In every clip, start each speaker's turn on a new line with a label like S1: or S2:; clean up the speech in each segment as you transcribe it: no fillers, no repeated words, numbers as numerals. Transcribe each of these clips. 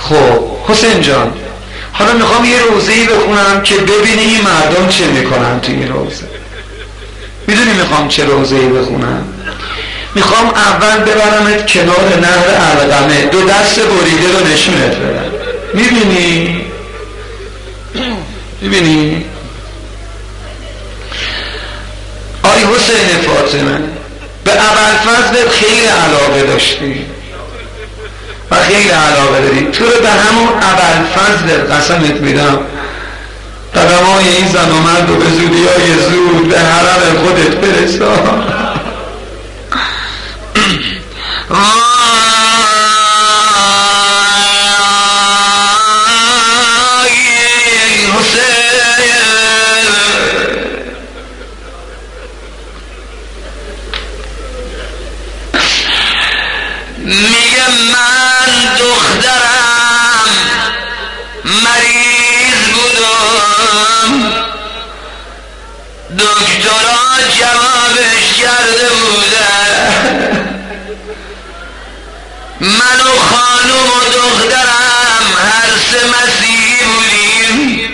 S1: خب حسین جان، حالا میخوام یه روزه‌ای بخونم که ببینی این مردم چه میکنن توی این روزه. میدونی میخوام چه روزه‌ای بخونم؟ میخوام اول ببرمت کنار نهر علقمه، 2 دست بریده رو نشونت بدم. میبینی؟ آی حسین فاطمه، به ابوالفضل خیلی علاقه داشتی و خیلی علاقه داری، تو رو به همون ابوالفضل قسمت میدم قدمای این زن و مرد رو به زودی های زود به حرم خودت برسان.
S2: میگه من دخترم مریض بودم، دکترها جوابش کرده بودن، من و خانوم و دخترم هر 3 مسیحی بودیم.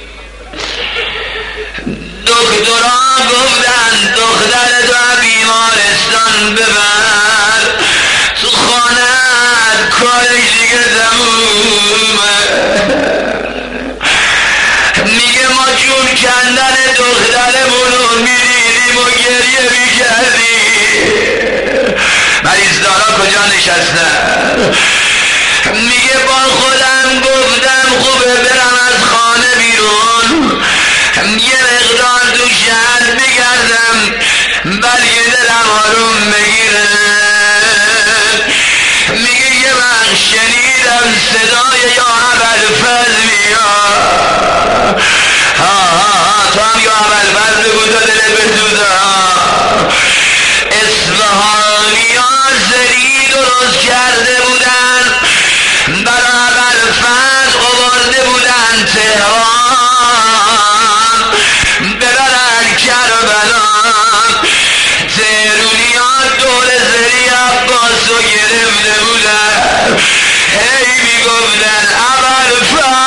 S2: دکترها گفتن دختر تو بیمارستان ببر، تو خانه کارش دیگه تمومه. میگه ما جون کندن دخترمون رو میدیدیم و گریه میکردیم. مریضدارا کجا نشستن؟ میگه با خودم گفتم خوبه برم از خانه بیرون، یه مقدار تو شهر بگردم بلکه دلم آروم بگیره. میگه یه وقت شنیدم صدای یا ابوالفضل میاد. تو هم یا ابوالفضل بگو تا دلت بسوزه. اصفهانی ها زری درست کرده بودن برای ابوالفضل، آورده بودن تهران ببرن کربلا. تهرونی ها دور زری عباس رو گرفته بودن، هی میگفتن ابوالفضل.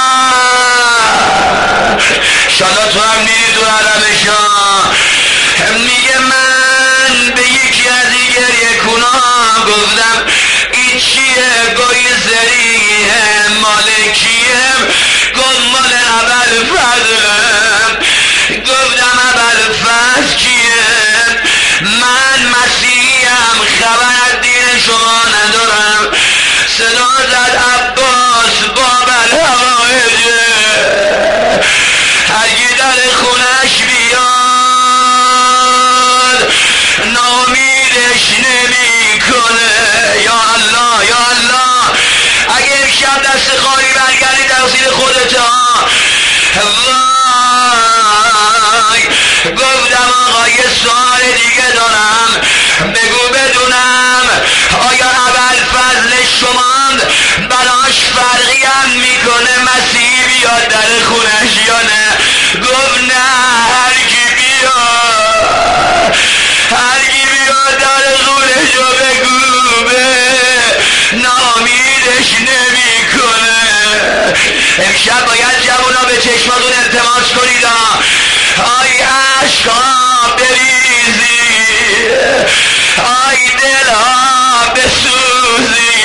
S2: شالا تو هم نیدی تو حرمشان. میگه من به یکی از این گریه کنان گفتم این چیه؟ گوی زریه مالکیه. گفت مال ابوالفضلم. گفتم ابوالفضل کیه؟ من مسیحیم، خبر از دین شما ندارم. صدا زد عباس باب الهوایجه، اگه در خونش بیاد نامیدش نمی کنه. یا الله یا الله، اگه امشب دست خالی برگردی تقصیر خودت ها. وای گفتم آقا یه سوال دیگه دارم، بگو بدونم آیا ابوالفضل شما براش فرقی هم میکنه مسیحی بیاد در خونش یا نه؟ گفت نه، هر کی بیاد در خونش رو بگو به نامیدش نمیکنه. امشب باید جوونا به چشماتون التماس کنید، آی عشقا بریزی، آی دلها بسوزی.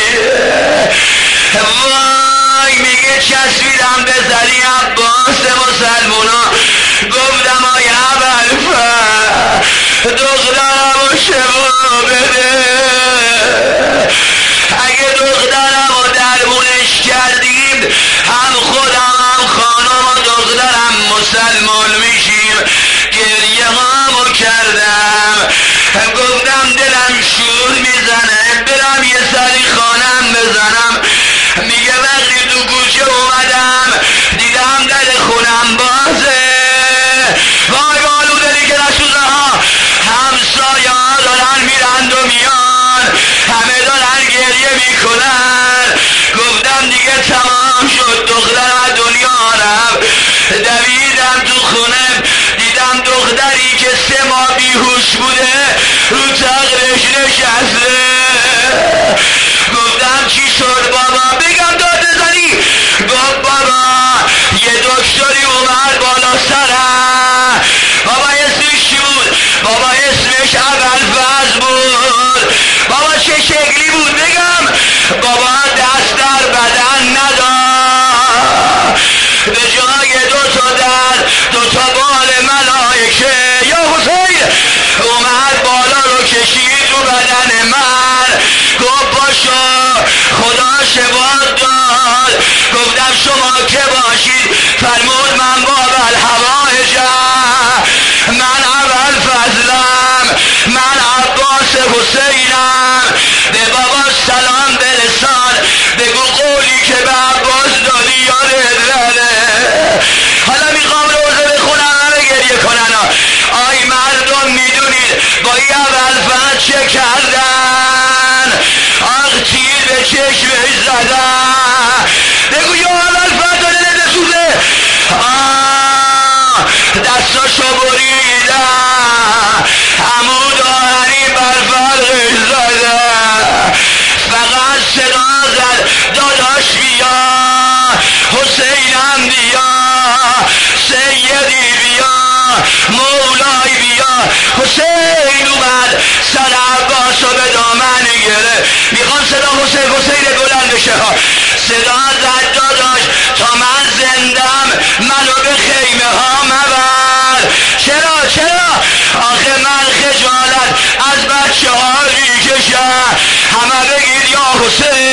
S2: وای میگه چسبیدم به زری عباس مسلمونا. گفتم آی ابوالفضل دخترم رو شفا بده. اگه دخترم رو درمونش کردیم هم خودم هم خانم و دخترم مسلمان میشیم. گریه هامو کردم، گفتم دلم شور میزنه برم یه سری خانم بزنم. میگه وقتی تو کوچه اومدم دیدم در خونم بازه، زدن. بگو یا ابوالفضل دلت بسوزه. دستاشو بریدن، عمود آهنی بر فرقش زدن. فقط صدا زد داداش بیا، حسینم بیا، سیدی بیا، مولای بیا. حسین اومد، سر عباسو به دامن گره. میخوام صدا حسین بلند بشه ها. صدا زد داداش تا من زندم منو به خیمه ها مبر. چرا آخه من خجالت از بچه ها میکشم. همه بگید یا حسین